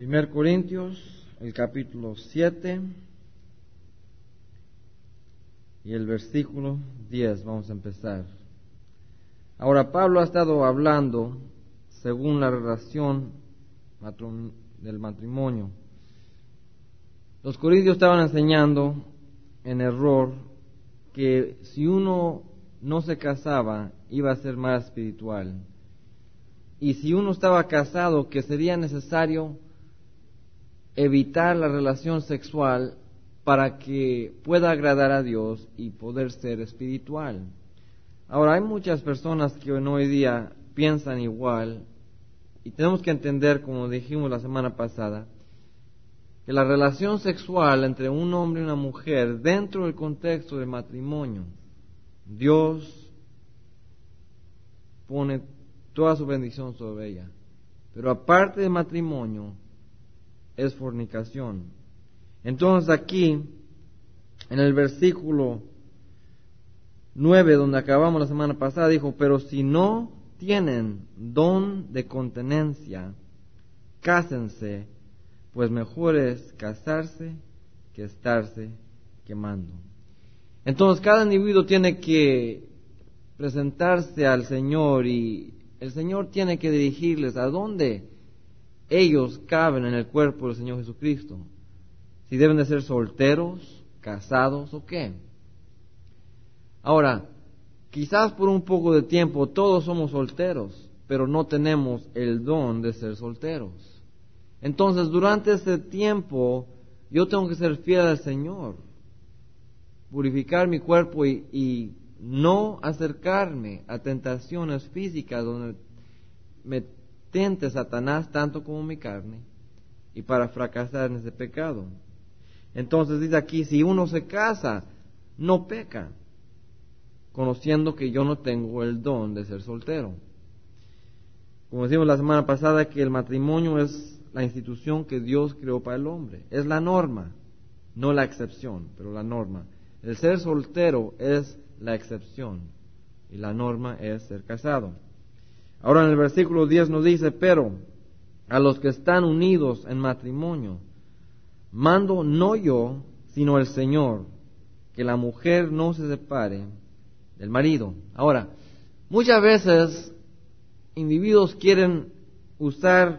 1 Corintios, el capítulo 7 y el versículo 10. Vamos a empezar. Ahora, Pablo ha estado hablando según la relación del matrimonio. Los corintios estaban enseñando en error que si uno no se casaba iba a ser más espiritual, y si uno estaba casado que sería necesario evitar la relación sexual para que pueda agradar a Dios y poder ser espiritual. Ahora, hay muchas personas que hoy día piensan igual, y tenemos que entender, como dijimos la semana pasada, que la relación sexual entre un hombre y una mujer dentro del contexto del matrimonio, Dios pone toda su bendición sobre ella. Pero aparte del matrimonio, es fornicación. Entonces aquí, en el versículo 9, donde acabamos la semana pasada, dijo: pero si no tienen don de continencia, cásense, pues mejor es casarse que estarse quemando. Entonces cada individuo tiene que presentarse al Señor, y el Señor tiene que dirigirles a dónde ellos caben en el cuerpo del Señor Jesucristo. Si deben de ser solteros, casados o qué. Ahora, quizás por un poco de tiempo todos somos solteros, pero no tenemos el don de ser solteros. Entonces, durante ese tiempo, yo tengo que ser fiel al Señor, purificar mi cuerpo y no acercarme a tentaciones físicas donde me tente Satanás tanto como mi carne, y para fracasar en ese pecado. Entonces dice aquí, si uno se casa, no peca, conociendo que yo no tengo el don de ser soltero. Como decimos la semana pasada, que el matrimonio es la institución que Dios creó para el hombre. Es la norma, no la excepción, pero la norma. El ser soltero es la excepción y la norma es ser casado. Ahora en el versículo 10 nos dice: pero a los que están unidos en matrimonio, mando no yo, sino el Señor, que la mujer no se separe del marido. Ahora, muchas veces individuos quieren usar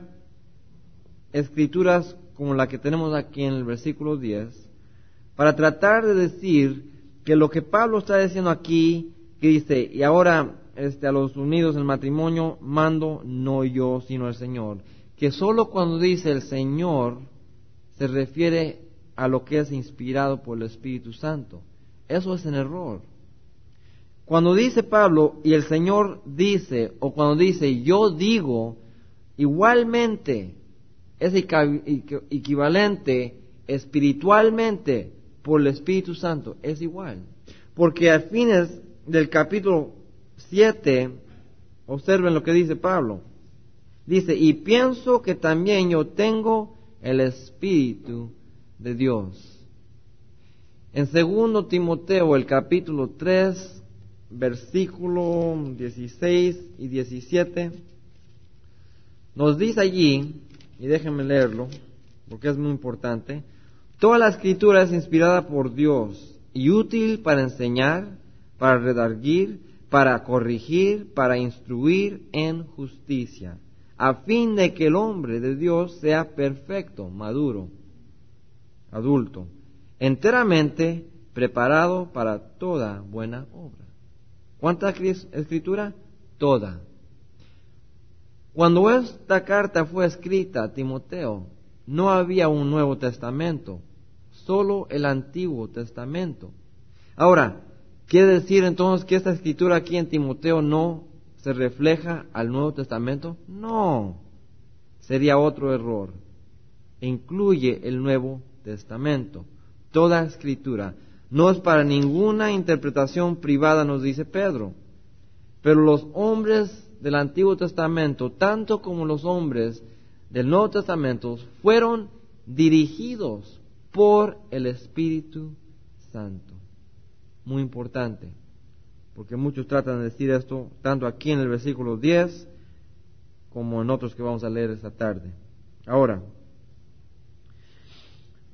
escrituras como la que tenemos aquí en el versículo 10 para tratar de decir que lo que Pablo está diciendo aquí, que dice: y ahora a los unidos en matrimonio mando no yo, sino el Señor, que solo cuando dice el Señor se refiere a lo que es inspirado por el Espíritu Santo. Eso es un error. Cuando dice Pablo y el Señor dice, o cuando dice yo digo, igualmente es equivalente espiritualmente por el Espíritu Santo, es igual. Porque a fines del capítulo 7, observen lo que dice Pablo. Dice: y pienso que también yo tengo el Espíritu de Dios. En 2 Timoteo, el capítulo 3, versículo 16 y 17, nos dice allí, y déjenme leerlo, porque es muy importante: toda la escritura es inspirada por Dios y útil para enseñar, para redarguir, para corregir, para instruir en justicia, a fin de que el hombre de Dios sea perfecto, maduro, adulto, enteramente preparado para toda buena obra. ¿Cuánta escritura? Toda. Cuando esta carta fue escrita a Timoteo, no había un Nuevo Testamento, solo el Antiguo Testamento. Ahora, ¿quiere decir entonces que esta escritura aquí en Timoteo no se refleja al Nuevo Testamento? No, sería otro error. Incluye el Nuevo Testamento. Toda escritura no es para ninguna interpretación privada, nos dice Pedro. Pero los hombres del Antiguo Testamento, tanto como los hombres del Nuevo Testamento, fueron dirigidos por el Espíritu Santo. Muy importante, porque muchos tratan de decir esto, tanto aquí en el versículo 10, como en otros que vamos a leer esta tarde. Ahora,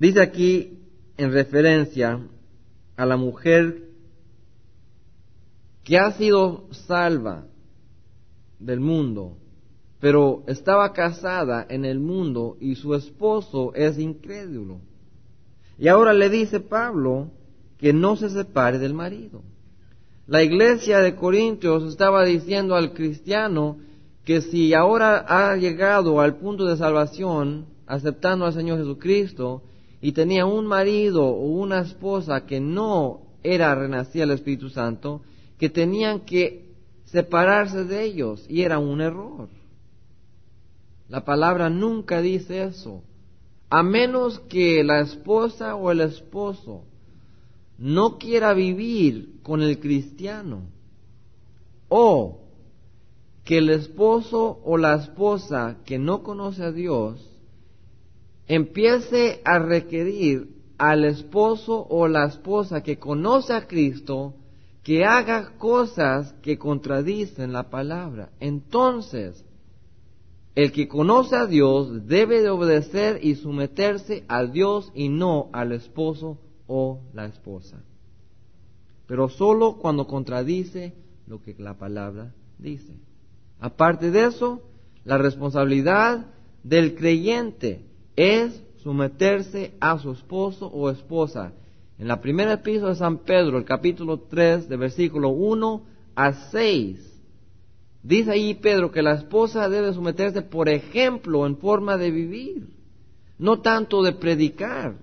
Dice aquí en referencia a la mujer que ha sido salva del mundo, pero estaba casada en el mundo y su esposo es incrédulo. Y ahora le dice Pablo que no se separe del marido. La iglesia de Corintios estaba diciendo al cristiano que si ahora ha llegado al punto de salvación, aceptando al Señor Jesucristo, y tenía un marido o una esposa que no era renacida del Espíritu Santo, que tenían que separarse de ellos, y era un error. La palabra nunca dice eso, a menos que la esposa o el esposo no quiera vivir con el cristiano, o que el esposo o la esposa que no conoce a Dios empiece a requerir al esposo o la esposa que conoce a Cristo que haga cosas que contradicen la palabra. Entonces, el que conoce a Dios debe de obedecer y someterse a Dios y no al esposo o la esposa. Pero solo cuando contradice lo que la palabra dice. Aparte de eso, la responsabilidad del creyente es someterse a su esposo o esposa. En la primera epístola de San Pedro, el capítulo 3, de versículo 1 a 6, dice ahí Pedro que la esposa debe someterse por ejemplo en forma de vivir, no tanto de predicar.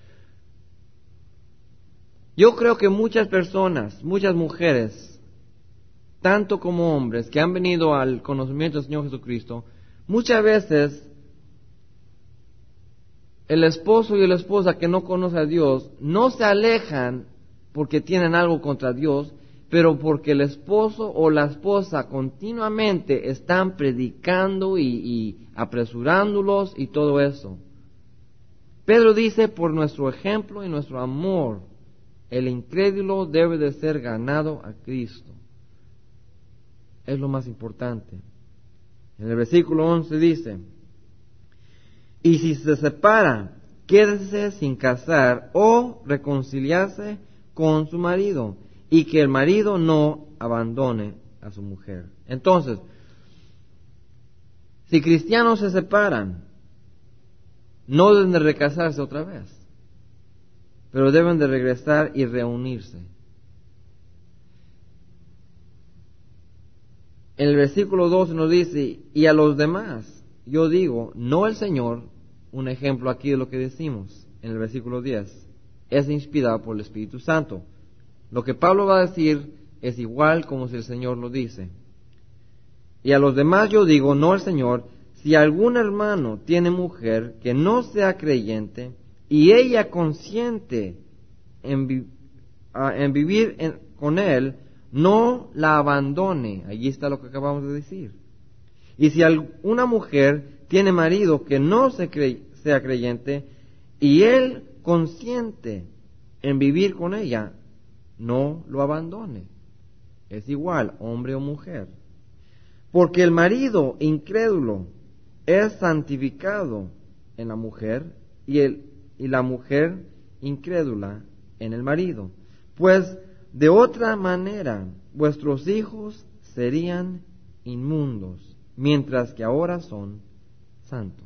Yo creo que muchas personas, muchas mujeres, tanto como hombres, que han venido al conocimiento del Señor Jesucristo, muchas veces el esposo y la esposa que no conocen a Dios no se alejan porque tienen algo contra Dios, pero porque el esposo o la esposa continuamente están predicando y apresurándolos y todo eso. Pedro dice, por nuestro ejemplo y nuestro amor, el incrédulo debe de ser ganado a Cristo. Es lo más importante. En el versículo 11 dice, y si se separa, quédese sin casar o reconciliarse con su marido, y que el marido no abandone a su mujer. Entonces, si cristianos se separan, no deben de recasarse otra vez, pero deben de regresar y reunirse. En el versículo 12 nos dice, y a los demás, yo digo, no el Señor, un ejemplo aquí de lo que decimos en el versículo 10, es inspirado por el Espíritu Santo. Lo que Pablo va a decir es igual como si el Señor lo dice. Y a los demás yo digo, no el Señor, si algún hermano tiene mujer que no sea creyente y ella consiente en vivir con él, no la abandone. Allí está lo que acabamos de decir. Y si una mujer tiene marido que no sea creyente y él consiente en vivir con ella, no lo abandone. Es igual, hombre o mujer. Porque el marido incrédulo es santificado en la mujer y la mujer incrédula en el marido. Pues de otra manera vuestros hijos serían inmundos, mientras que ahora son santos.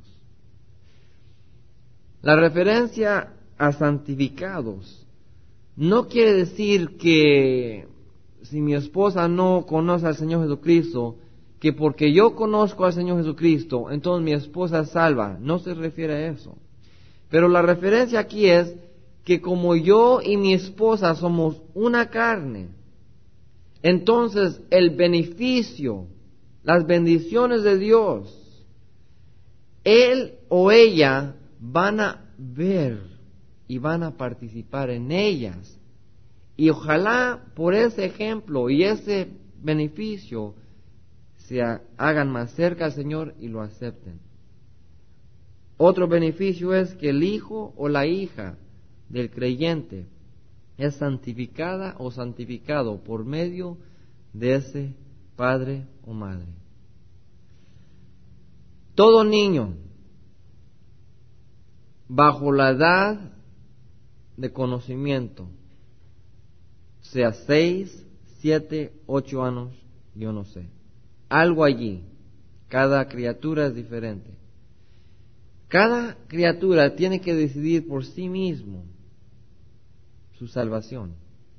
La referencia a santificados no quiere decir que si mi esposa no conoce al Señor Jesucristo, que porque yo conozco al Señor Jesucristo, entonces mi esposa es salva. No se refiere a eso. Pero la referencia aquí es que como yo y mi esposa somos una carne, entonces el beneficio, las bendiciones de Dios, él o ella van a ver y van a participar en ellas. Y ojalá por ese ejemplo y ese beneficio se hagan más cerca al Señor y lo acepten. Otro beneficio es que el hijo o la hija del creyente es santificada o santificado por medio de ese padre o madre. Todo niño bajo la edad de conocimiento, sea 6, 7, 8 años, yo no sé. Algo allí. Cada criatura es diferente. Cada criatura tiene que decidir por sí mismo su salvación.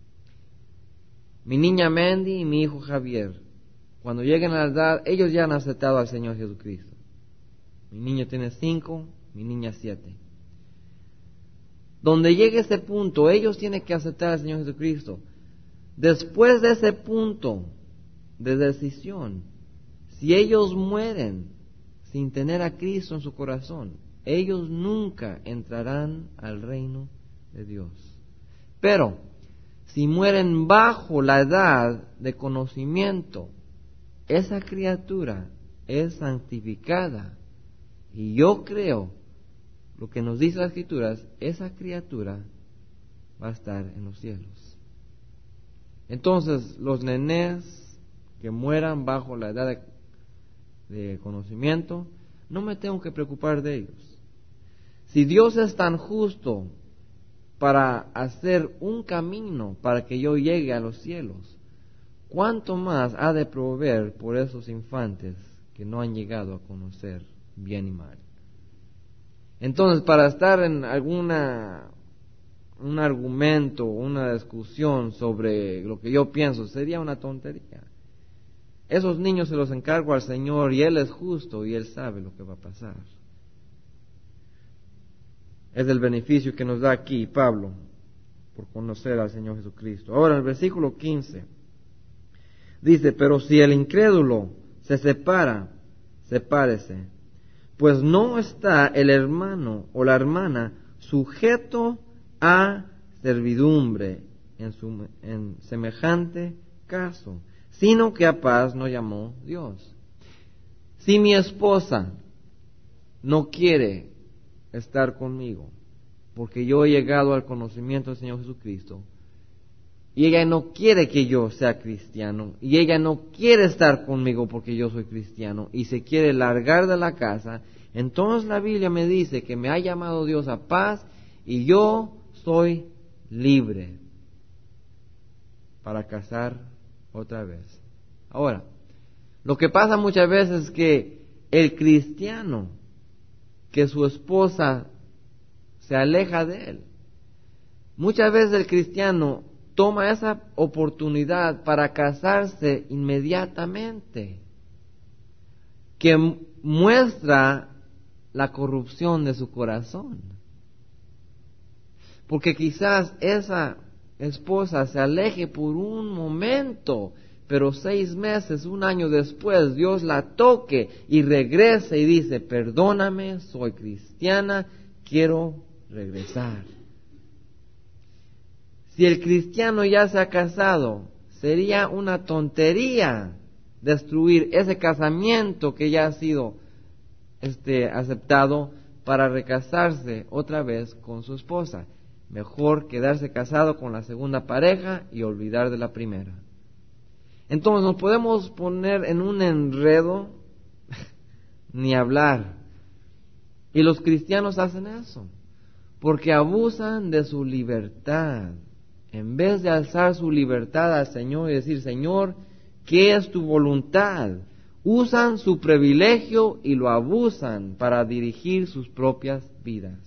Mi niña Mandy y mi hijo Javier, cuando lleguen a la edad, ellos ya han aceptado al Señor Jesucristo. Mi niño tiene 5, mi niña 7. Donde llegue ese punto, ellos tienen que aceptar al Señor Jesucristo. Después de ese punto de decisión, si ellos mueren sin tener a Cristo en su corazón, ellos nunca entrarán al reino de Dios. Pero, si mueren bajo la edad de conocimiento, esa criatura es santificada. Y yo creo, lo que nos dice las Escrituras, esa criatura va a estar en los cielos. Entonces, los nenes que mueran bajo la edad de conocimiento, no me tengo que preocupar de ellos. Si Dios es tan justo para hacer un camino para que yo llegue a los cielos, ¿cuánto más ha de proveer por esos infantes que no han llegado a conocer bien y mal? Entonces, para estar en un argumento, una discusión sobre lo que yo pienso, sería una tontería. Esos niños se los encargo al Señor y Él es justo y Él sabe lo que va a pasar. Es el beneficio que nos da aquí Pablo por conocer al Señor Jesucristo. Ahora, el versículo 15 dice: pero si el incrédulo se separa, sepárese, pues no está el hermano o la hermana sujeto a servidumbre en semejante caso, sino que a paz nos llamó Dios. Si mi esposa no quiere estar conmigo porque yo he llegado al conocimiento del Señor Jesucristo, y ella no quiere que yo sea cristiano, y ella no quiere estar conmigo porque yo soy cristiano, y se quiere largar de la casa, entonces la Biblia me dice que me ha llamado Dios a paz y yo soy libre para casar otra vez. Ahora, lo que pasa muchas veces es que el cristiano, que su esposa se aleja de él, muchas veces el cristiano toma esa oportunidad para casarse inmediatamente, que muestra la corrupción de su corazón. Porque quizás esa esposa se aleje por un momento, pero 6 meses, 1 año después, Dios la toque y regrese y dice: perdóname, soy cristiana, quiero regresar. Si el cristiano ya se ha casado, sería una tontería destruir ese casamiento que ya ha sido aceptado para recasarse otra vez con su esposa. Mejor quedarse casado con la segunda pareja y olvidar de la primera. Entonces nos podemos poner en un enredo ni hablar. Y los cristianos hacen eso, porque abusan de su libertad. En vez de alzar su libertad al Señor y decir: Señor, ¿qué es tu voluntad?, usan su privilegio y lo abusan para dirigir sus propias vidas.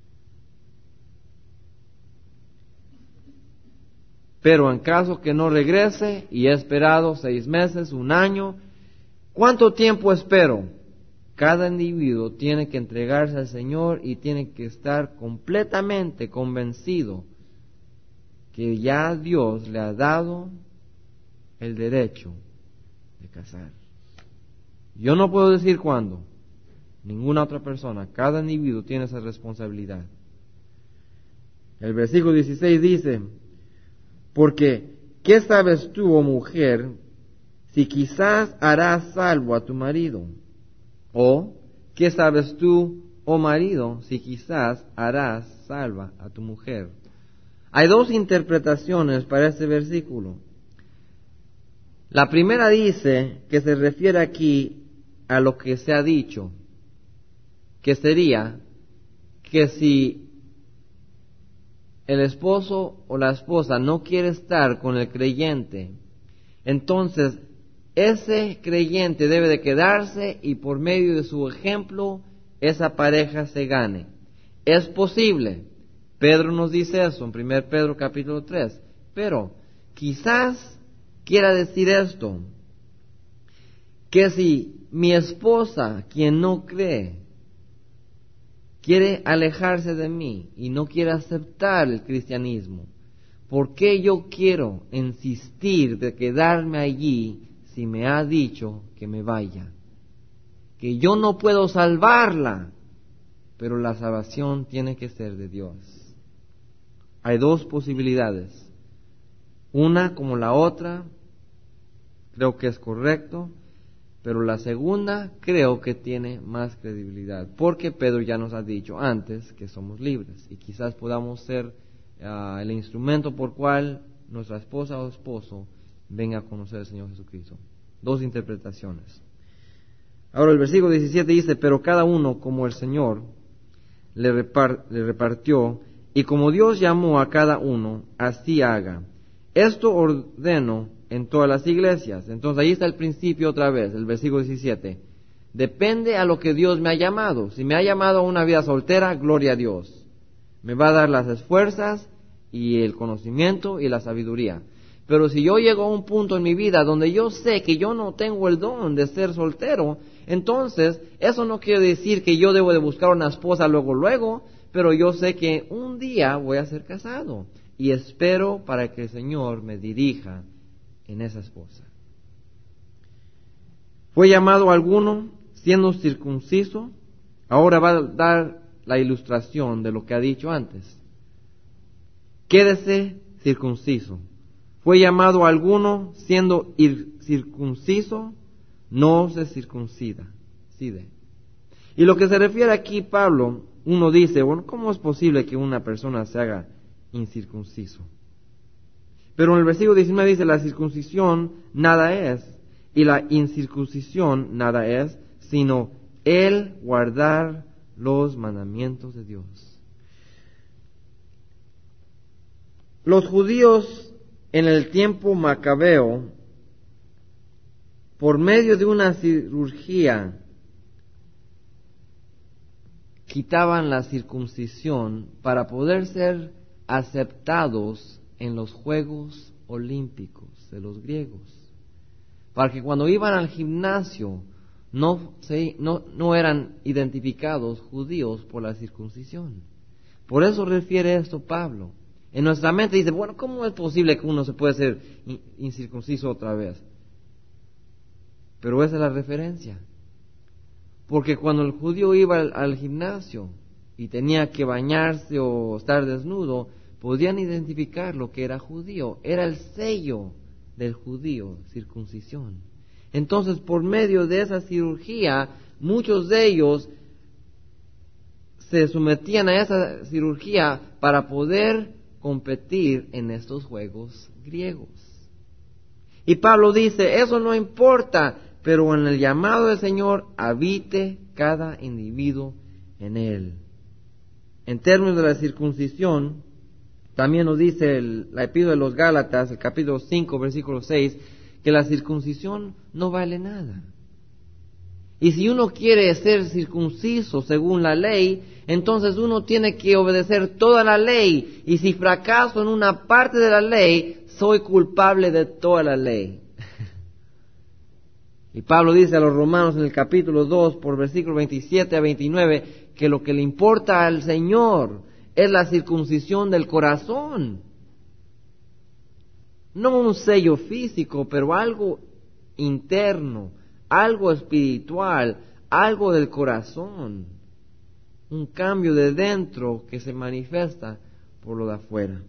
Pero en caso que no regrese y he esperado 6 meses, 1 año, ¿cuánto tiempo espero? Cada individuo tiene que entregarse al Señor y tiene que estar completamente convencido que ya Dios le ha dado el derecho de casar. Yo no puedo decir cuándo, ninguna otra persona, cada individuo tiene esa responsabilidad. El versículo 16 dice: porque, ¿qué sabes tú, oh mujer, si quizás harás salvo a tu marido? O, ¿qué sabes tú, oh marido, si quizás harás salva a tu mujer? Hay 2 interpretaciones para este versículo. La primera dice que se refiere aquí a lo que se ha dicho, que sería que si el esposo o la esposa no quiere estar con el creyente, entonces ese creyente debe de quedarse y por medio de su ejemplo esa pareja se gane. Es posible. Pedro nos dice eso en 1 Pedro capítulo 3. Pero quizás quiera decir esto, que si mi esposa, quien no cree, quiere alejarse de mí y no quiere aceptar el cristianismo, ¿por qué yo quiero insistir de quedarme allí si me ha dicho que me vaya? Que yo no puedo salvarla, pero la salvación tiene que ser de Dios. Hay dos posibilidades. Una como la otra, creo que es correcto, pero la segunda creo que tiene más credibilidad, porque Pedro ya nos ha dicho antes que somos libres y quizás podamos ser el instrumento por cual nuestra esposa o esposo venga a conocer al Señor Jesucristo. Dos interpretaciones. Ahora el versículo 17 dice, pero cada uno como el Señor le repartió, y como Dios llamó a cada uno, así haga. Esto ordeno en todas las iglesias. Entonces ahí está el principio otra vez, el versículo 17. Depende a lo que Dios me ha llamado. Si me ha llamado a una vida soltera, gloria a Dios. Me va a dar las fuerzas y el conocimiento y la sabiduría. Pero si yo llego a un punto en mi vida donde yo sé que yo no tengo el don de ser soltero, entonces eso no quiere decir que yo debo de buscar una esposa luego, pero yo sé que un día voy a ser casado y espero para que el Señor me dirija en esa esposa. Fue llamado alguno siendo circunciso, ahora va a dar la ilustración de lo que ha dicho antes. Quédese circunciso. Fue llamado alguno siendo circunciso, no se circuncida. Y lo que se refiere aquí Pablo, uno dice, bueno, ¿cómo es posible que una persona se haga incircunciso? Pero en el versículo 19 dice, la circuncisión nada es, y la incircuncisión nada es, sino el guardar los mandamientos de Dios. Los judíos en el tiempo macabeo, por medio de una cirugía, quitaban la circuncisión para poder ser aceptados en los Juegos Olímpicos de los griegos. Para que cuando iban al gimnasio no eran identificados judíos por la circuncisión. Por eso refiere esto Pablo. En nuestra mente dice, bueno, ¿cómo es posible que uno se puede ser incircunciso otra vez? Pero esa es la referencia. Porque cuando el judío iba al gimnasio y tenía que bañarse o estar desnudo, podían identificar lo que era judío. Era el sello del judío, circuncisión. Entonces, por medio de esa cirugía, muchos de ellos se sometían a esa cirugía para poder competir en estos juegos griegos. Y Pablo dice, eso no importa, pero en el llamado del Señor habite cada individuo en él. En términos de la circuncisión, también nos dice la epístola de los Gálatas, el capítulo 5, versículo 6, que la circuncisión no vale nada. Y si uno quiere ser circunciso según la ley, entonces uno tiene que obedecer toda la ley. Y si fracaso en una parte de la ley, soy culpable de toda la ley. Y Pablo dice a los romanos en el capítulo 2, por versículos 27 a 29, que lo que le importa al Señor es la circuncisión del corazón. No un sello físico, pero algo interno, algo espiritual, algo del corazón. Un cambio de dentro que se manifiesta por lo de afuera.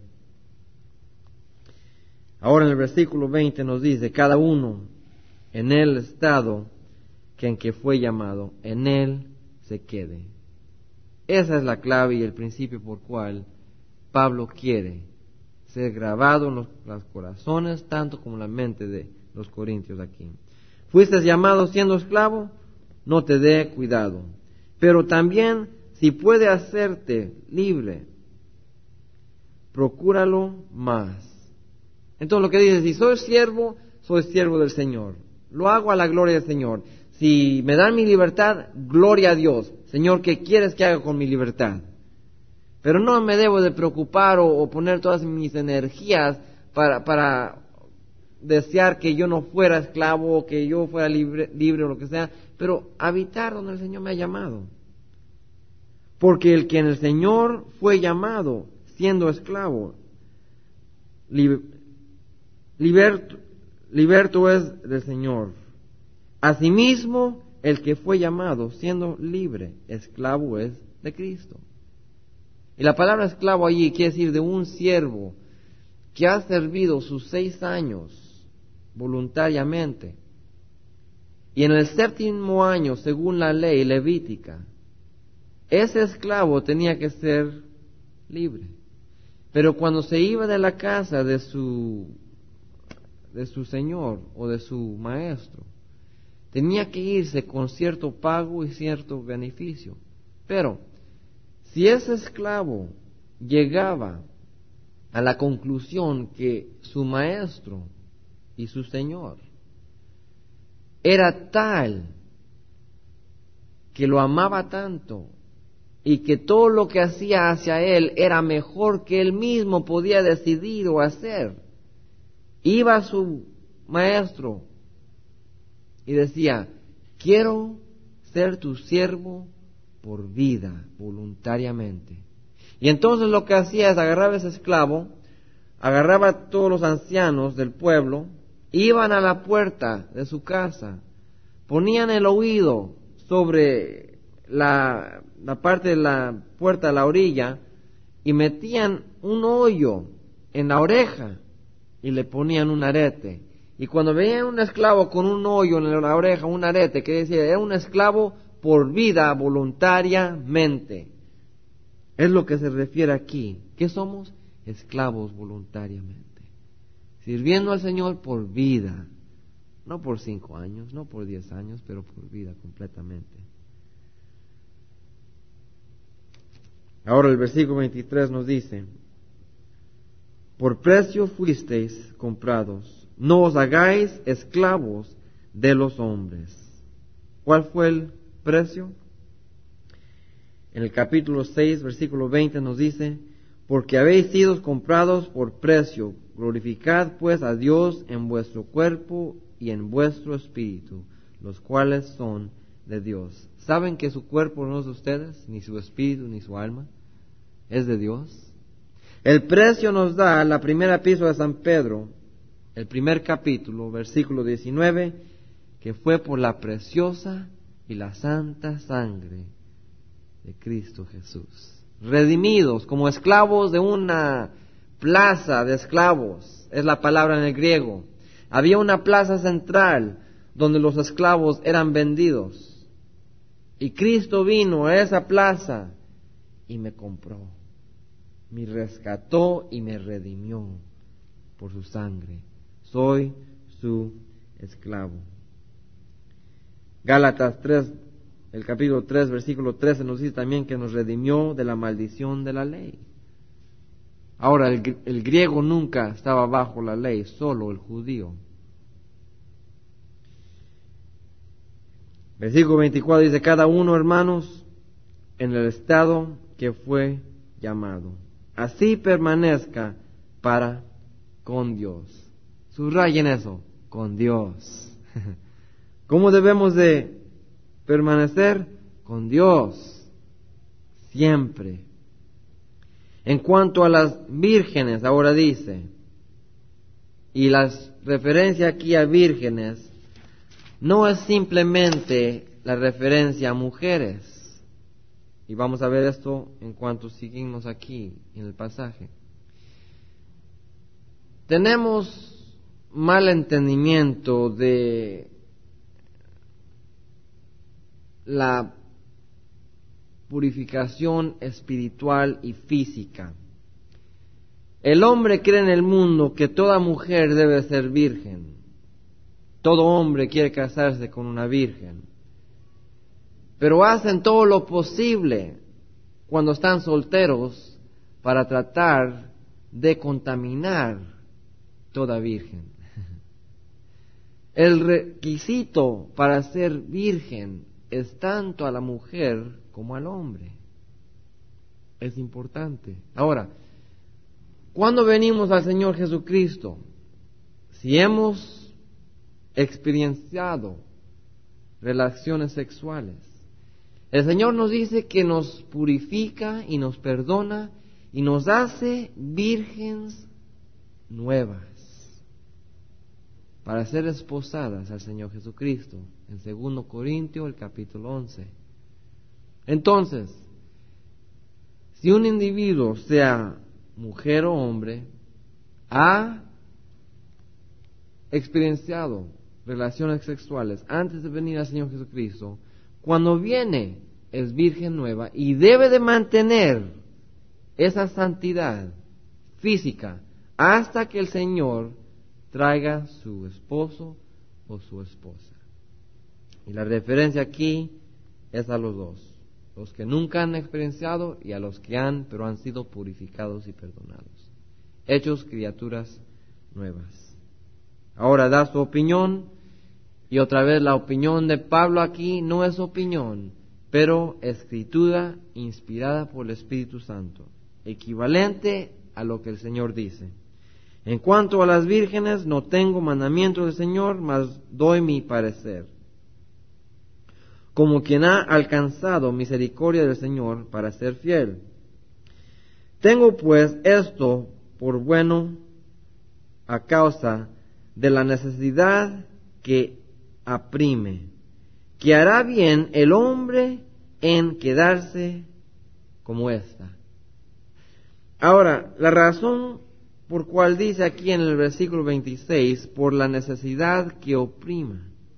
Ahora en el versículo 20 nos dice, cada uno en el estado en que fue llamado, en él se quede. Esa es la clave y el principio por cual Pablo quiere ser grabado en los corazones, tanto como en la mente de los corintios aquí. ¿Fuiste llamado siendo esclavo? No te dé cuidado. Pero también, Si puede hacerte libre, procúralo más. Entonces lo que dice, si soy siervo del Señor. Lo hago a la gloria del Señor. Si me dan mi libertad, gloria a Dios. Señor, ¿qué quieres que haga con mi libertad? Pero no me debo de preocupar o poner todas mis energías para desear que yo no fuera esclavo o que yo fuera libre o lo que sea, pero habitar donde el Señor me ha llamado. Porque el que en el Señor fue llamado, siendo esclavo, liberto es del Señor. Asimismo, el que fue llamado, siendo libre, esclavo es de Cristo. Y la palabra esclavo allí quiere decir de un siervo que ha servido sus 6 años voluntariamente. Y en el 7º año, según la ley levítica, ese esclavo tenía que ser libre. Pero cuando se iba de la casa de su señor o de su maestro, tenía que irse con cierto pago y cierto beneficio. Pero si ese esclavo llegaba a la conclusión que su maestro y su señor era tal que lo amaba tanto y que todo lo que hacía hacia él era mejor que él mismo podía decidir o hacer, iba a su maestro y decía, quiero ser tu siervo por vida, voluntariamente. Y entonces lo que hacía es agarraba a ese esclavo, agarraba a todos los ancianos del pueblo, iban a la puerta de su casa, ponían el oído sobre la parte de la puerta, a la orilla, y metían un hoyo en la oreja y le ponían un arete. Y cuando veían un esclavo con un hoyo en la oreja, un arete, que decía, era un esclavo por vida, voluntariamente. Es lo que se refiere aquí. ¿Qué somos? Esclavos voluntariamente. Sirviendo al Señor por vida. No por 5 años, no por 10 años, pero por vida completamente. Ahora el versículo 23 nos dice, por precio fuisteis comprados, no os hagáis esclavos de los hombres. ¿Cuál fue el precio? En el capítulo 6, versículo 20 nos dice, porque habéis sido comprados por precio, glorificad pues a Dios en vuestro cuerpo y en vuestro espíritu, los cuales son de Dios. ¿Saben que su cuerpo no es de ustedes, ni su espíritu, ni su alma? Es de Dios. El precio nos da la primera epístola de San Pedro, el primer capítulo, versículo 19, que fue por la preciosa y la santa sangre de Cristo Jesús. Redimidos como esclavos de una plaza de esclavos, es la palabra en el griego. Había una plaza central donde los esclavos eran vendidos. Y Cristo vino a esa plaza y me compró, me rescató y me redimió por su sangre. Soy su esclavo. Gálatas 3, el capítulo 3, versículo 13 nos dice también que nos redimió de la maldición de la ley. Ahora, el griego nunca estaba bajo la ley, solo el judío. Versículo 24 dice, cada uno, hermanos, en el estado que fue llamado, así permanezca para con Dios. Subrayen eso, con Dios. ¿Cómo debemos de permanecer? Con Dios, siempre. En cuanto a las vírgenes, ahora dice, y las referencia aquí a vírgenes, no es simplemente la referencia a mujeres. Y vamos a ver esto en cuanto seguimos aquí en el pasaje. Tenemos mal entendimiento de la purificación espiritual y física. El hombre cree en el mundo que toda mujer debe ser virgen. Todo hombre quiere casarse con una virgen. Pero hacen todo lo posible cuando están solteros para tratar de contaminar toda virgen. El requisito para ser virgen es tanto a la mujer como al hombre. Es importante. Ahora, cuando venimos al Señor Jesucristo, si hemos experienciado relaciones sexuales, el Señor nos dice que nos purifica y nos perdona y nos hace vírgenes nuevas para ser esposadas al Señor Jesucristo, en 2 Corintios el capítulo 11. Entonces, si un individuo, sea mujer o hombre, ha experienciado relaciones sexuales antes de venir al Señor Jesucristo, cuando viene es virgen nueva y debe de mantener esa santidad física hasta que el Señor traiga su esposo o su esposa. Y la referencia aquí es a los dos, los que nunca han experienciado y a los que han, pero han sido purificados y perdonados, hechos criaturas nuevas. Ahora da su opinión, y otra vez la opinión de Pablo aquí no es opinión, pero escritura inspirada por el Espíritu Santo, equivalente a lo que el Señor dice. En cuanto a las vírgenes, no tengo mandamiento del Señor, mas doy mi parecer, como quien ha alcanzado misericordia del Señor para ser fiel. Tengo pues esto por bueno a causa de la necesidad que aprime, que hará bien el hombre en quedarse como ésta. Ahora, la razón por cual dice aquí en el versículo 26, por la necesidad que oprima.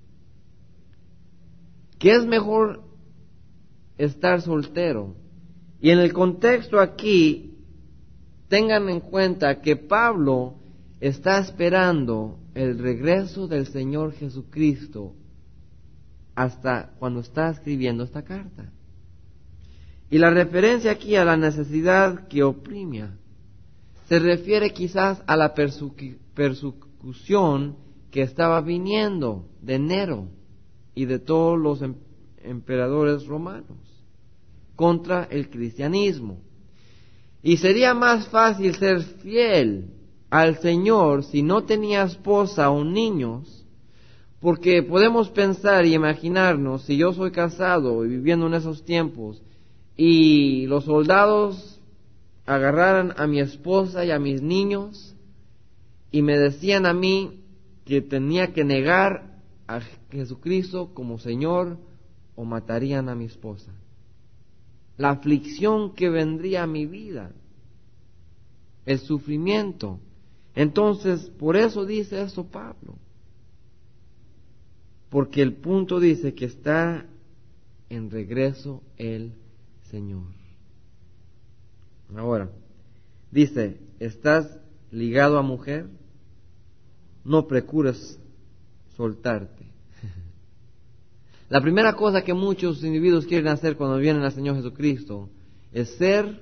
¿Qué es mejor estar soltero? Y en el contexto aquí, tengan en cuenta que Pablo está esperando el regreso del Señor Jesucristo hasta cuando está escribiendo esta carta. Y la referencia aquí a la necesidad que oprimia se refiere quizás a la persecución que estaba viniendo de Nero y de todos los emperadores romanos contra el cristianismo. Y sería más fácil ser fiel al Señor si no tenía esposa o niños, porque podemos pensar y imaginarnos, si yo soy casado y viviendo en esos tiempos y los soldados agarraran a mi esposa y a mis niños y me decían a mí que tenía que negar a Jesucristo como Señor o matarían a mi esposa. La aflicción que vendría a mi vida, el sufrimiento. Entonces, por eso dice eso Pablo, porque el punto dice que está en regreso el Señor. Ahora, dice, ¿estás ligado a mujer? No procures soltarte. La primera cosa que muchos individuos quieren hacer cuando vienen al Señor Jesucristo es ser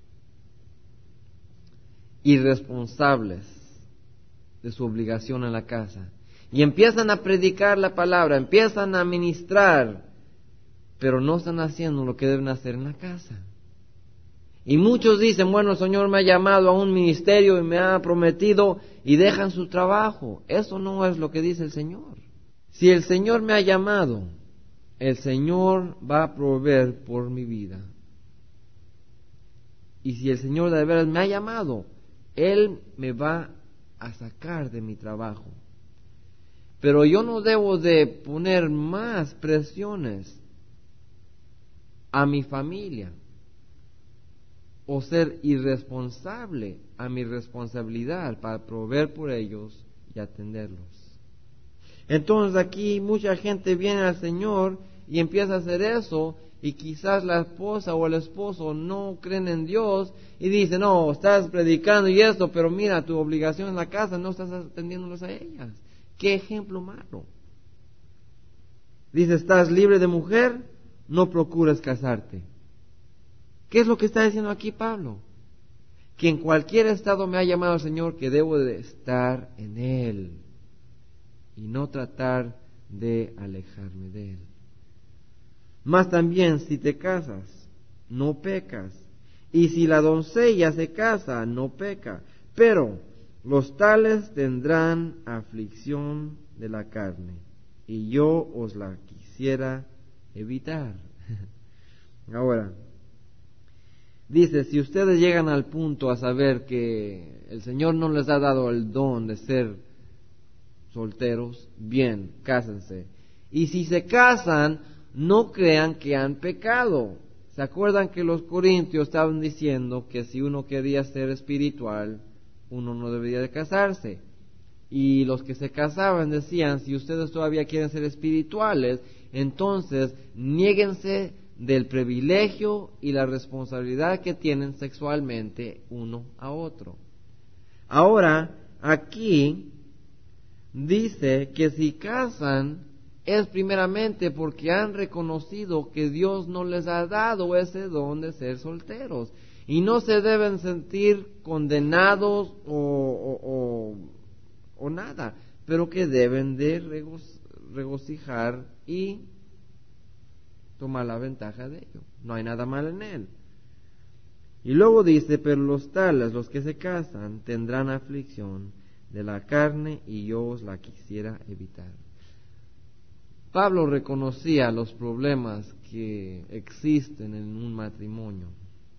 irresponsables de su obligación en la casa. Y empiezan a predicar la palabra, empiezan a ministrar, pero no están haciendo lo que deben hacer en la casa. Y muchos dicen, bueno, el Señor me ha llamado a un ministerio y me ha prometido, y dejan su trabajo. Eso no es lo que dice el Señor. Si el Señor me ha llamado, el Señor va a proveer por mi vida. Y si el Señor de veras me ha llamado, Él me va a sacar de mi trabajo. Pero yo no debo de poner más presiones a mi familia o ser irresponsable a mi responsabilidad para proveer por ellos y atenderlos. Entonces aquí mucha gente viene al Señor y empieza a hacer eso, y quizás la esposa o el esposo no creen en Dios y dicen, no, estás predicando y esto, pero mira, tu obligación en la casa no estás atendiéndolos a ellas. ¡Qué ejemplo malo! Dice, estás libre de mujer, no procures casarte. ¿Qué es lo que está diciendo aquí Pablo? Que en cualquier estado me ha llamado el Señor, que debo de estar en Él y no tratar de alejarme de Él. Mas también si te casas, no pecas. Y si la doncella se casa, no peca. Pero los tales tendrán aflicción de la carne, y yo os la quisiera evitar. Ahora, dice, si ustedes llegan al punto a saber que el Señor no les ha dado el don de ser solteros, bien, cásense. Y si se casan, no crean que han pecado. ¿Se acuerdan que los corintios estaban diciendo que si uno quería ser espiritual, uno no debería de casarse? Y los que se casaban decían, si ustedes todavía quieren ser espirituales, entonces niéguense del privilegio y la responsabilidad que tienen sexualmente uno a otro. Ahora, aquí dice que si casan es primeramente porque han reconocido que Dios no les ha dado ese don de ser solteros y no se deben sentir condenados o nada, pero que deben de regocijar y tomar la ventaja de ello. No hay nada mal en él. Y luego dice, pero los tales, los que se casan, tendrán aflicción de la carne y yo os la quisiera evitar. Pablo reconocía los problemas que existen en un matrimonio.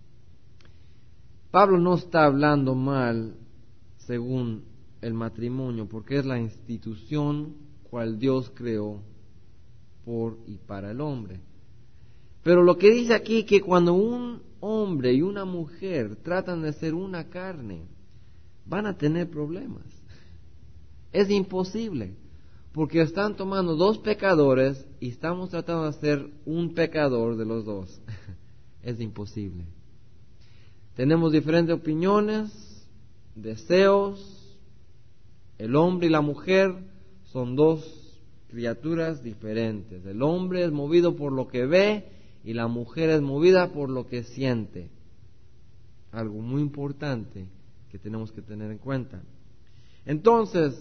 Pablo no está hablando mal según el matrimonio, porque es la institución cual Dios creó por y para el hombre. Pero lo que dice aquí que cuando un hombre y una mujer tratan de ser una carne, van a tener problemas. Es imposible, porque están tomando dos pecadores y estamos tratando de hacer un pecador de los dos. Es imposible. Tenemos diferentes opiniones, deseos. El hombre y la mujer son dos criaturas diferentes. El hombre es movido por lo que ve y la mujer es movida por lo que siente. Algo muy importante que tenemos que tener en cuenta. Entonces,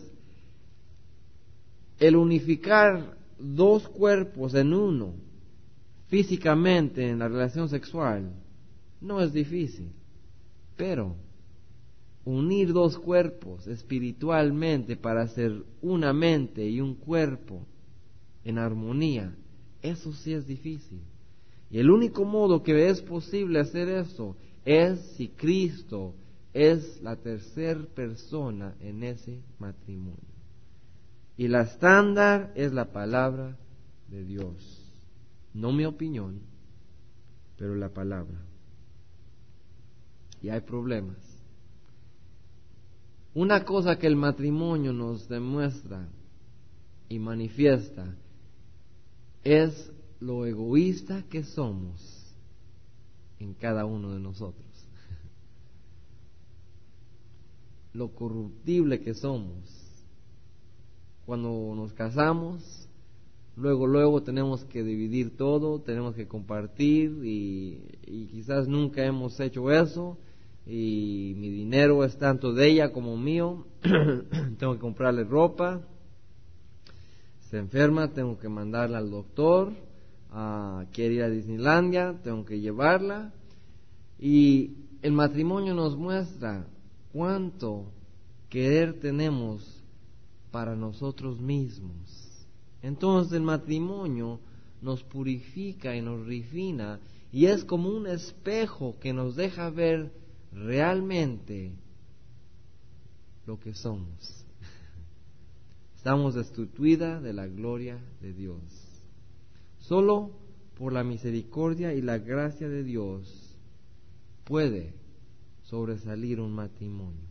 el unificar dos cuerpos en uno, físicamente en la relación sexual, no es difícil. Pero unir dos cuerpos espiritualmente para hacer una mente y un cuerpo en armonía, eso sí es difícil. Y el único modo que es posible hacer eso es si Cristo es la tercera persona en ese matrimonio. Y la estándar es la palabra de Dios. No mi opinión, pero la palabra. Y hay problemas. Una cosa que el matrimonio nos demuestra y manifiesta es lo egoísta que somos en cada uno de nosotros. Lo corruptible que somos. Cuando nos casamos, luego tenemos que dividir todo, tenemos que compartir y quizás nunca hemos hecho eso y mi dinero es tanto de ella como mío. Tengo que comprarle ropa, se enferma, tengo que mandarla al doctor, quiere ir a Disneylandia, tengo que llevarla. Y el matrimonio nos muestra cuánto querer tenemos para nosotros mismos. Entonces el matrimonio nos purifica y nos refina y es como un espejo que nos deja ver realmente lo que somos. Estamos destituidos de la gloria de Dios. Solo por la misericordia y la gracia de Dios puede sobresalir un matrimonio.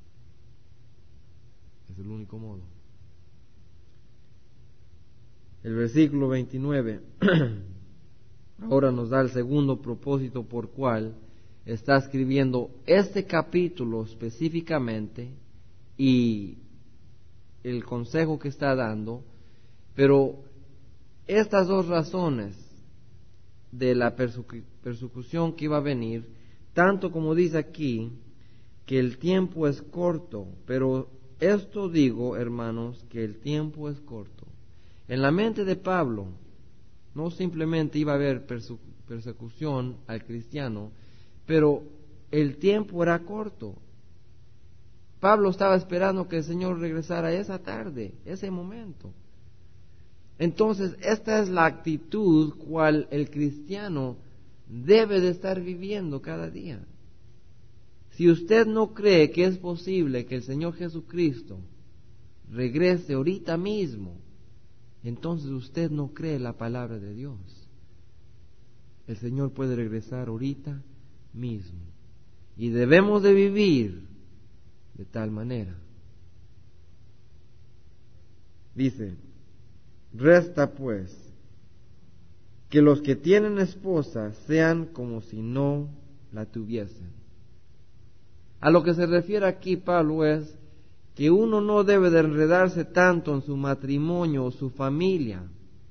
Es el único modo. El versículo 29 ahora nos da el segundo propósito por cual está escribiendo este capítulo específicamente y el consejo que está dando, pero estas dos razones de la persecución que iba a venir, tanto como dice aquí, que el tiempo es corto. Pero esto digo, hermanos, que el tiempo es corto. En la mente de Pablo, no simplemente iba a haber persecución al cristiano, pero el tiempo era corto. Pablo estaba esperando que el Señor regresara esa tarde, ese momento. Entonces, esta es la actitud cual el cristiano debe de estar viviendo cada día. Si usted no cree que es posible que el Señor Jesucristo regrese ahorita mismo, entonces usted no cree la palabra de Dios. El Señor puede regresar ahorita mismo. Y debemos de vivir de tal manera. Dice, resta pues que los que tienen esposa sean como si no la tuviesen. A lo que se refiere aquí Pablo es que uno no debe de enredarse tanto en su matrimonio o su familia,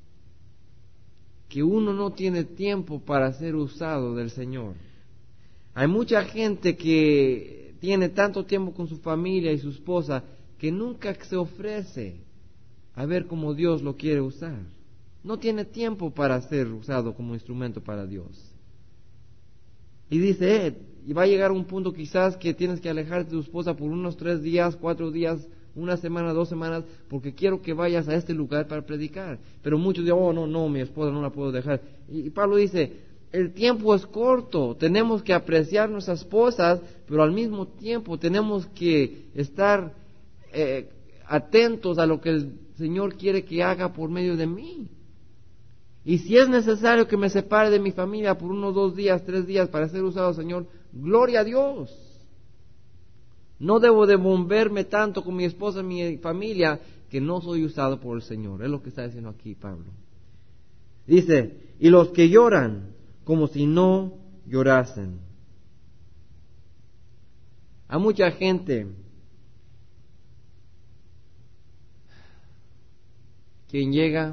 que uno no tiene tiempo para ser usado del Señor. Hay mucha gente que tiene tanto tiempo con su familia y su esposa que nunca se ofrece a ver cómo Dios lo quiere usar. No tiene tiempo para ser usado como instrumento para Dios. Y dice, y va a llegar un punto quizás que tienes que alejarte de tu esposa por unos 3 días, 4 días, 1 semana, 2 semanas, porque quiero que vayas a este lugar para predicar. Pero muchos dicen, no, mi esposa no la puedo dejar. Y Pablo dice, el tiempo es corto, tenemos que apreciar nuestras esposas, pero al mismo tiempo tenemos que estar atentos a lo que el Señor quiere que haga por medio de mí. Y si es necesario que me separe de mi familia por 1, 2 días, 3 días para ser usado, Señor, gloria a Dios. No debo de volverme tanto con mi esposa y mi familia que no soy usado por el Señor. Es lo que está diciendo aquí Pablo. Dice, y los que lloran como si no llorasen. A mucha gente quien llega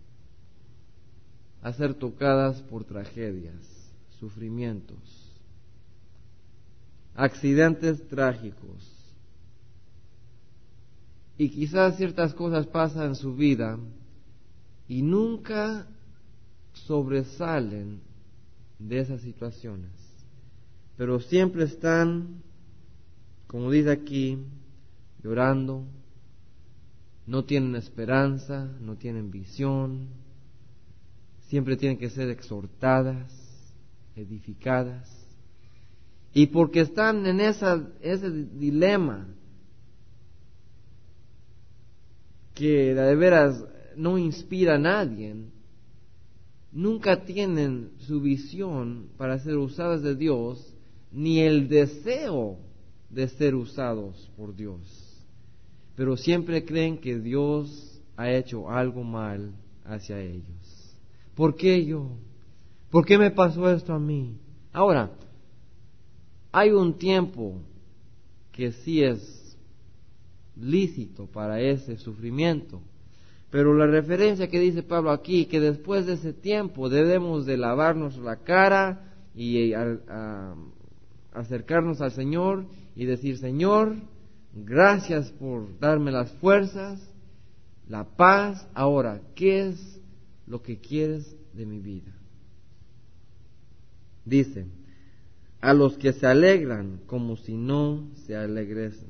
a ser tocadas por tragedias, sufrimientos, accidentes trágicos, y quizás ciertas cosas pasan en su vida y nunca sobresalen de esas situaciones, pero siempre están, como dice aquí, llorando, no tienen esperanza, no tienen visión, siempre tienen que ser exhortadas, edificadas, y porque están en ese dilema que de veras no inspira a nadie, nunca tienen su visión para ser usadas de Dios, ni el deseo de ser usados por Dios, pero siempre creen que Dios ha hecho algo mal hacia ellos. ¿Por qué yo? ¿Por qué me pasó esto a mí? Ahora, hay un tiempo que sí es lícito para ese sufrimiento, pero la referencia que dice Pablo aquí, que después de ese tiempo debemos de lavarnos la cara y acercarnos al Señor y decir, Señor, gracias por darme las fuerzas, la paz. Ahora, ¿qué es lo que quieres de mi vida? Dice, a los que se alegran como si no se alegresen.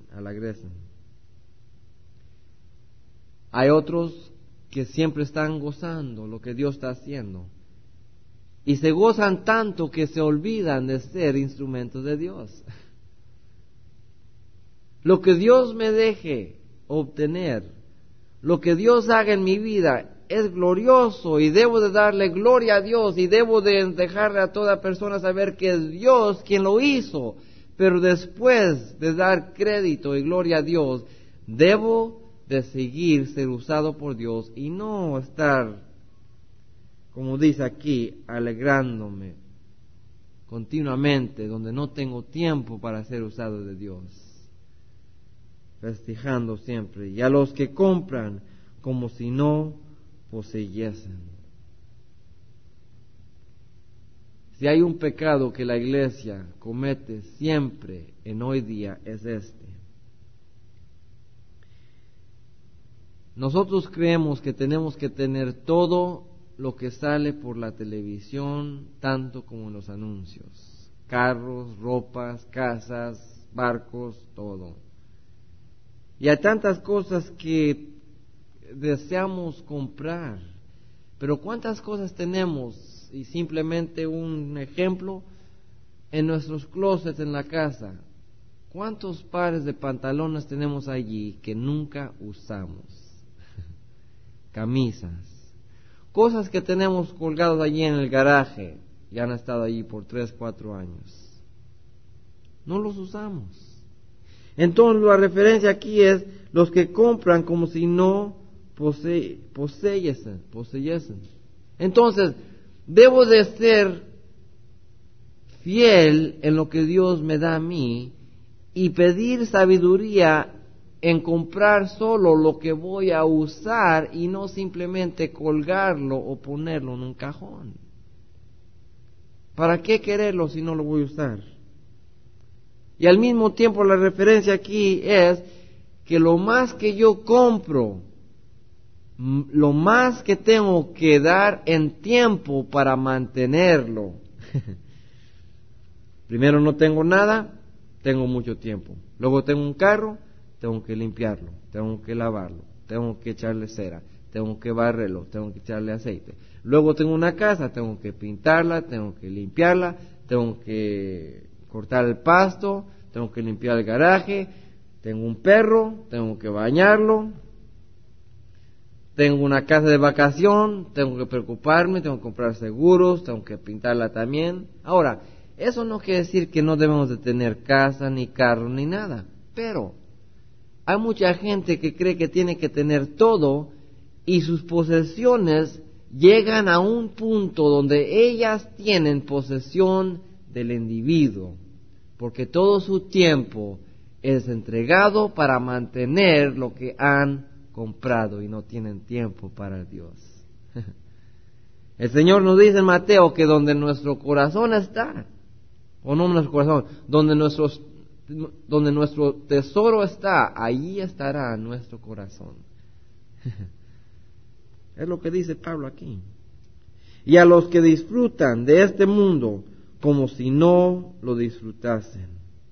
Hay otros que siempre están gozando lo que Dios está haciendo y se gozan tanto que se olvidan de ser instrumentos de Dios. Lo que Dios me deje obtener, lo que Dios haga en mi vida es glorioso y debo de darle gloria a Dios y debo de dejarle a toda persona saber que es Dios quien lo hizo. Pero después de dar crédito y gloria a Dios, debo de seguir ser usado por Dios y no estar, como dice aquí, alegrándome continuamente donde no tengo tiempo para ser usado de Dios, festejando siempre. Y a los que compran como si no poseyesen. Si hay un pecado que la iglesia comete siempre en hoy día, es este. Nosotros creemos que tenemos que tener todo lo que sale por la televisión, tanto como en los anuncios. Carros, ropas, casas, barcos, todo. Y hay tantas cosas que deseamos comprar. Pero ¿cuántas cosas tenemos? Y simplemente un ejemplo, en nuestros closets en la casa. ¿Cuántos pares de pantalones tenemos allí que nunca usamos? Camisas. Cosas que tenemos colgadas allí en el garaje y han estado allí por 3, 4 años. No los usamos. Entonces la referencia aquí es los que compran como si no poseyesen. Entonces, debo de ser fiel en lo que Dios me da a mí y pedir sabiduría en comprar solo lo que voy a usar y no simplemente colgarlo o ponerlo en un cajón. ¿Para qué quererlo si no lo voy a usar? Y al mismo tiempo la referencia aquí es que lo más que yo compro, lo más que tengo que dar en tiempo para mantenerlo. Primero no tengo nada, tengo mucho tiempo. Luego tengo un carro, tengo que limpiarlo, tengo que lavarlo, tengo que echarle cera, tengo que barrerlo, tengo que echarle aceite. Luego tengo una casa, tengo que pintarla, tengo que limpiarla, tengo que cortar el pasto, tengo que limpiar el garaje, tengo un perro, tengo que bañarlo, tengo una casa de vacación, tengo que preocuparme, tengo que comprar seguros, tengo que pintarla también. Ahora, eso no quiere decir que no debemos de tener casa, ni carro, ni nada, pero hay mucha gente que cree que tiene que tener todo y sus posesiones llegan a un punto donde ellas tienen posesión del individuo, porque todo su tiempo es entregado para mantener lo que han comprado y no tienen tiempo para Dios. El Señor nos dice en Mateo que donde nuestro corazón está, o no nuestro corazón, donde nuestro tesoro está, allí estará nuestro corazón. Es lo que dice Pablo aquí. Y a los que disfrutan de este mundo como si no lo disfrutasen.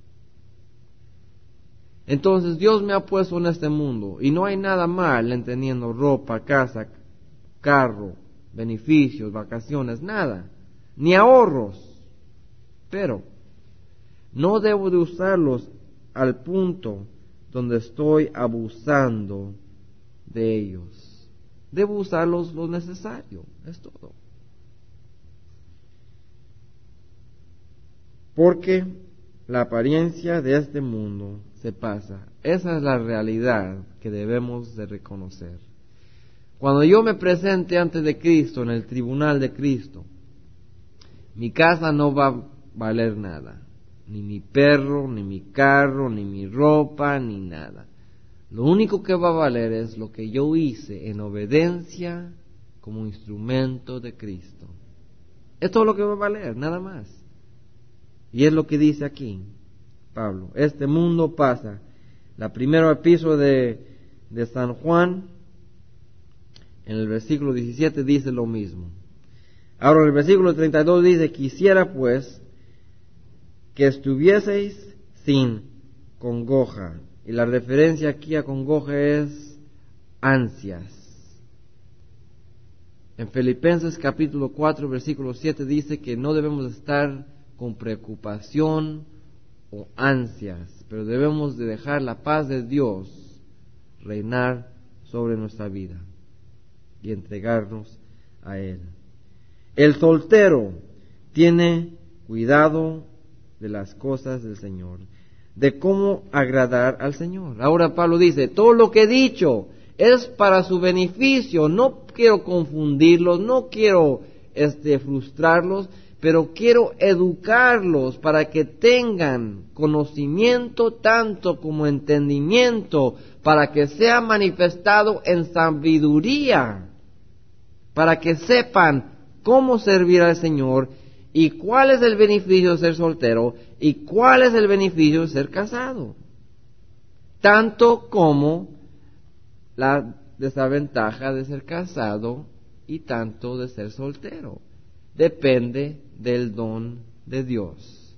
Entonces Dios me ha puesto en este mundo y no hay nada mal en teniendo ropa, casa, carro, beneficios, vacaciones, nada, ni ahorros. Pero no debo de usarlos al punto donde estoy abusando de ellos. Debo usarlos lo necesario, es todo. Porque la apariencia de este mundo se pasa. Esa es la realidad que debemos de reconocer. Cuando yo me presente ante de Cristo, en el tribunal de Cristo, mi casa no va a valer nada. Ni mi perro, ni mi carro, ni mi ropa, ni nada. Lo único que va a valer es lo que yo hice en obediencia como instrumento de Cristo. Es todo lo que va a valer, nada más. Y es lo que dice aquí Pablo. Este mundo pasa. La primera epistola de San Juan, en el versículo 17 dice lo mismo. Ahora en el versículo 32 dice: quisiera pues que estuvieseis sin congoja. Y la referencia aquí a congoja es ansias. En Filipenses capítulo 4 versículo 7 dice que no debemos estar con preocupación o ansias, pero debemos de dejar la paz de Dios reinar sobre nuestra vida y entregarnos a Él. El soltero tiene cuidado de las cosas del Señor, de cómo agradar al Señor. Ahora Pablo dice, todo lo que he dicho es para su beneficio, no quiero confundirlos, no quiero frustrarlos, pero quiero educarlos para que tengan conocimiento tanto como entendimiento, para que sea manifestado en sabiduría, para que sepan cómo servir al Señor ¿Y cuál es el beneficio de ser soltero? ¿Y cuál es el beneficio de ser casado? Tanto como la desventaja de ser casado y tanto de ser soltero. Depende del don de Dios.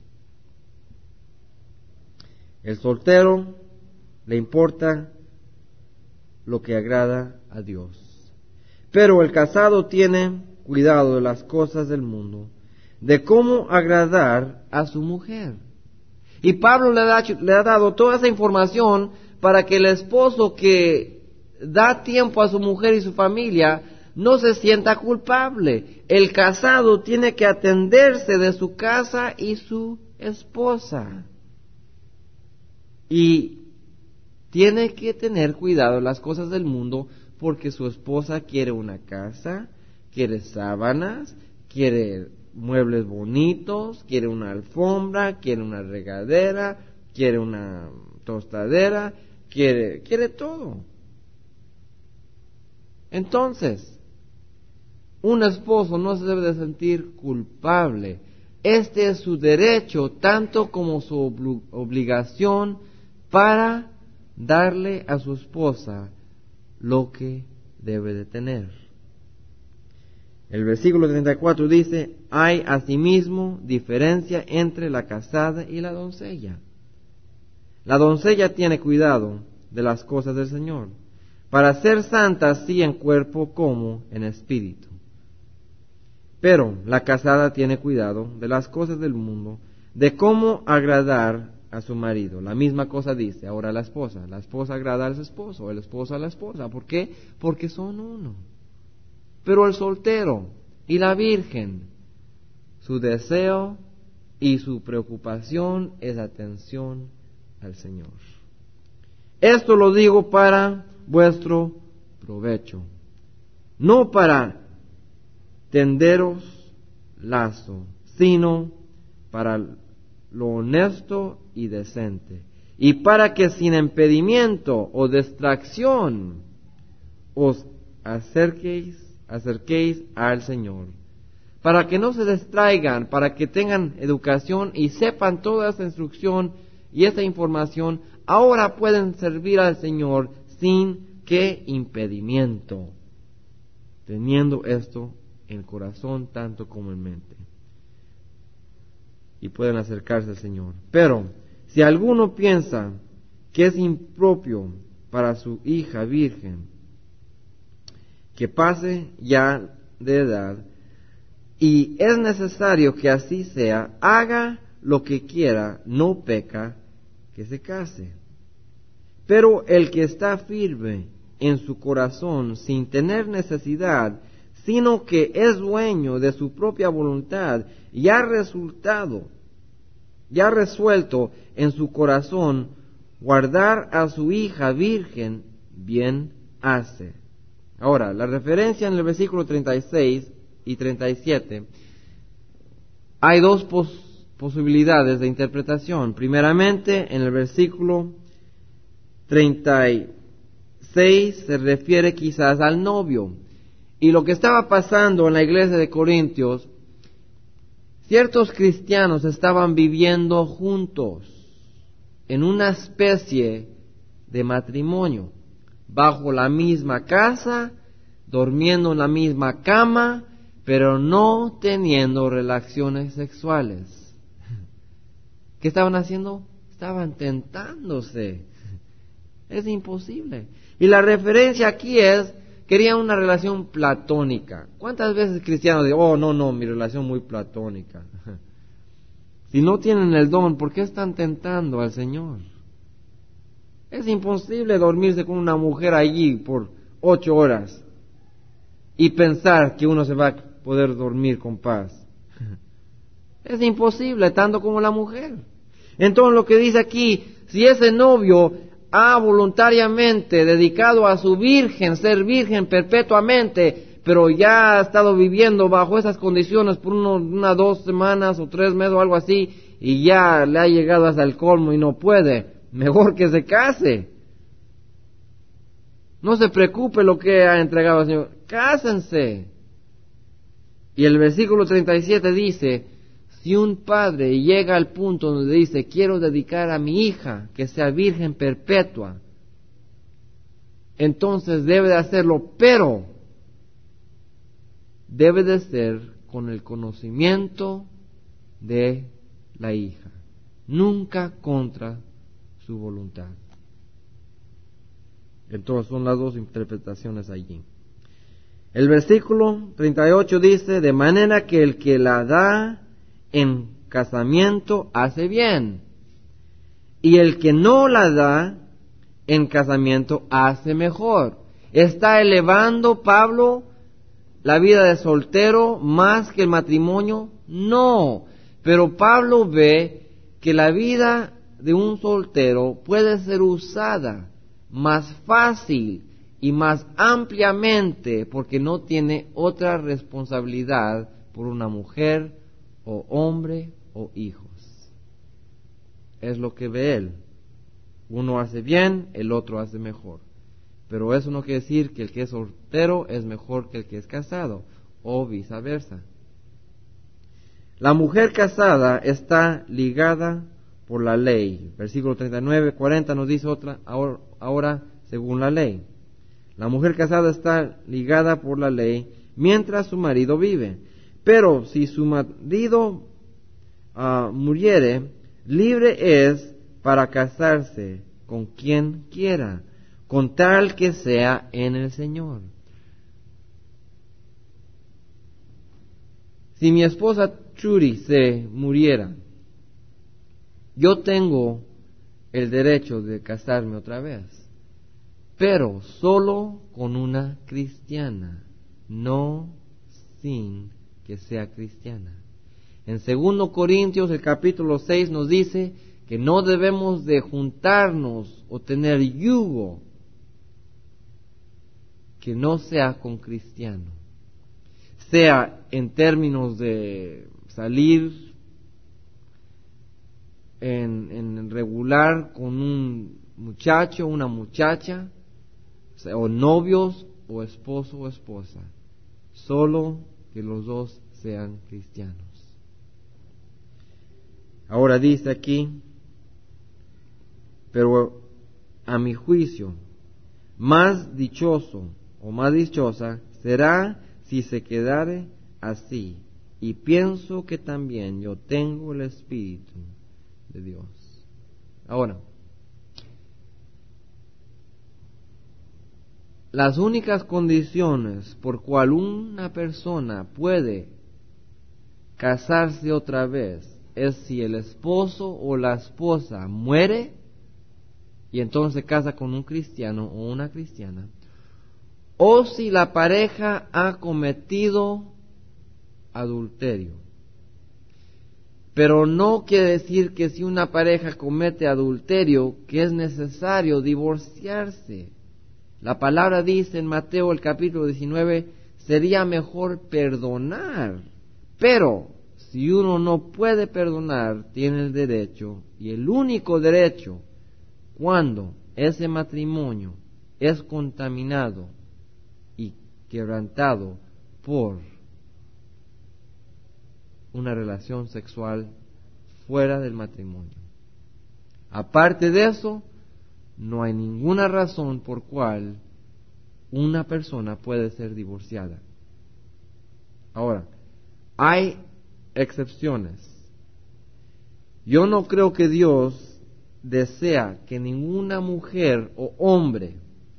El soltero le importa lo que agrada a Dios. Pero el casado tiene cuidado de las cosas del mundo, de cómo agradar a su mujer. Y Pablo le ha dado toda esa información para que el esposo que da tiempo a su mujer y su familia no se sienta culpable. El casado tiene que atenderse de su casa y su esposa. Y tiene que tener cuidado de las cosas del mundo porque su esposa quiere una casa, quiere sábanas, quiere muebles bonitos, quiere una alfombra, quiere una regadera, quiere una tostadera, quiere todo. Entonces, un esposo no se debe de sentir culpable. Este es su derecho, tanto como su obligación para darle a su esposa lo que debe de tener. El versículo 34 dice: hay asimismo diferencia entre la casada y la doncella. La doncella tiene cuidado de las cosas del Señor, para ser santa así en cuerpo como en espíritu. Pero la casada tiene cuidado de las cosas del mundo, de cómo agradar a su marido. La misma cosa dice ahora la esposa. La esposa agrada a su esposo, el esposo a la esposa. ¿Por qué? Porque son uno. Pero el soltero y la virgen, su deseo y su preocupación es atención al Señor. Esto lo digo para vuestro provecho, no para tenderos lazo, sino para lo honesto y decente, y para que sin impedimento o distracción os acerquéis al Señor, para que no se distraigan, para que tengan educación y sepan toda esa instrucción y esa información. Ahora pueden servir al Señor sin que impedimento, teniendo esto en corazón tanto como en mente, y pueden acercarse al Señor. Pero si alguno piensa que es impropio para su hija virgen que pase ya de edad, y es necesario que así sea, haga lo que quiera, no peca, que se case. Pero el que está firme en su corazón, sin tener necesidad, sino que es dueño de su propia voluntad, y ha resuelto en su corazón guardar a su hija virgen, bien hace. Ahora, la referencia en el versículo 36 y 37, hay dos posibilidades de interpretación. Primeramente, en el versículo 36 se refiere quizás al novio. Y lo que estaba pasando en la iglesia de Corintios, ciertos cristianos estaban viviendo juntos en una especie de matrimonio, bajo la misma casa, durmiendo en la misma cama, pero no teniendo relaciones sexuales. ¿Qué estaban haciendo? Estaban tentándose. Es imposible. Y la referencia aquí es, querían una relación platónica. ¿Cuántas veces cristianos dicen, oh, no, mi relación muy platónica? Si no tienen el don, ¿por qué están tentando al Señor? Es imposible dormirse con una mujer allí por 8 horas y pensar que uno se va a poder dormir con paz. Es imposible, tanto como la mujer. Entonces lo que dice aquí, si ese novio ha voluntariamente dedicado a su virgen, ser virgen perpetuamente, pero ya ha estado viviendo bajo esas condiciones por unas 2 semanas o 3 meses o algo así, y ya le ha llegado hasta el colmo y no puede, mejor que se case. No se preocupe lo que ha entregado al Señor, cásense. Y el versículo 37 dice, Si un padre llega al punto donde dice, quiero dedicar a mi hija que sea virgen perpetua, entonces debe de hacerlo, pero debe de ser con el conocimiento de la hija, nunca contra su voluntad. Entonces son las dos interpretaciones allí. El versículo 38 dice, de manera que el que la da en casamiento hace bien, y el que no la da en casamiento hace mejor. ¿Está elevando Pablo la vida de soltero más que el matrimonio? No, pero Pablo ve que la vida de un soltero puede ser usada más fácil y más ampliamente porque no tiene otra responsabilidad por una mujer o hombre o hijos. Es lo que ve él. Uno hace bien, el otro hace mejor. Pero eso no quiere decir que el que es soltero es mejor que el que es casado, o viceversa. La mujer casada está ligada por la ley. Versículo 39, 40 nos dice ahora según la ley. La mujer casada está ligada por la ley mientras su marido vive. Pero si su marido muriere, libre es para casarse con quien quiera, con tal que sea en el Señor. Si mi esposa Churi se muriera, yo tengo el derecho de casarme otra vez, pero solo con una cristiana, no sin que sea cristiana. En 2 Corintios, el capítulo 6 nos dice que no debemos de juntarnos o tener yugo que no sea con cristiano, sea en términos de salir en regular con un muchacho, una muchacha, o novios, o esposo o esposa, solo que los dos sean cristianos. Ahora dice aquí, pero a mi juicio, más dichoso o más dichosa será si se quedare así, y pienso que también yo tengo el Espíritu de Dios. Ahora, las únicas condiciones por cual una persona puede casarse otra vez es si el esposo o la esposa muere y entonces se casa con un cristiano o una cristiana, o si la pareja ha cometido adulterio. Pero no quiere decir que si una pareja comete adulterio que es necesario divorciarse. La palabra dice en Mateo el capítulo 19, sería mejor perdonar, pero si uno no puede perdonar, tiene el derecho, y el único derecho, cuando ese matrimonio es contaminado y quebrantado por una relación sexual fuera del matrimonio. Aparte de eso, no hay ninguna razón por cual una persona puede ser divorciada. Ahora, hay excepciones. Yo no creo que Dios desea que ninguna mujer o hombre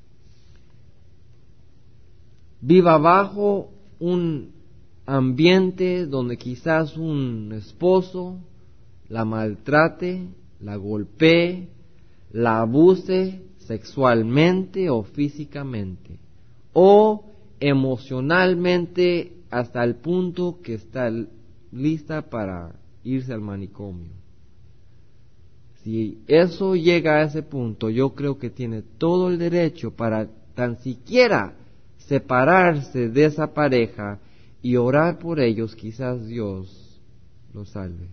viva bajo un ambiente donde quizás un esposo la maltrate, la golpee, la abuse sexualmente o físicamente, o emocionalmente hasta el punto que está lista para irse al manicomio. Si eso llega a ese punto, yo creo que tiene todo el derecho para tan siquiera separarse de esa pareja y orar por ellos, quizás Dios los salve.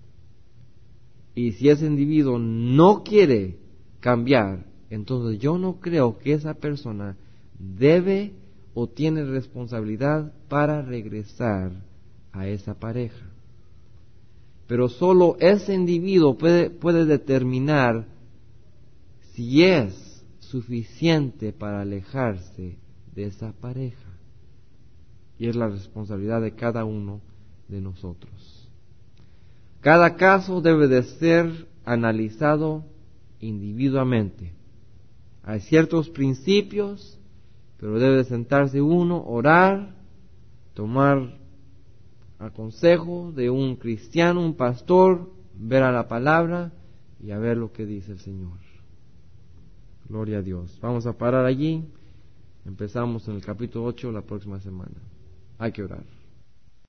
Y si ese individuo no quiere cambiar, entonces yo no creo que esa persona debe o tiene responsabilidad para regresar a esa pareja. pero solo ese individuo puede determinar si es suficiente para alejarse de esa pareja. Y es la responsabilidad de cada uno de nosotros. Cada caso debe de ser analizado individualmente. Hay ciertos principios, pero debe sentarse uno, orar, tomar el consejo de un cristiano, un pastor, ver a la palabra y a ver lo que dice el Señor. Gloria a Dios. Vamos a parar allí. Empezamos en el capítulo 8 la próxima semana. Hay que orar.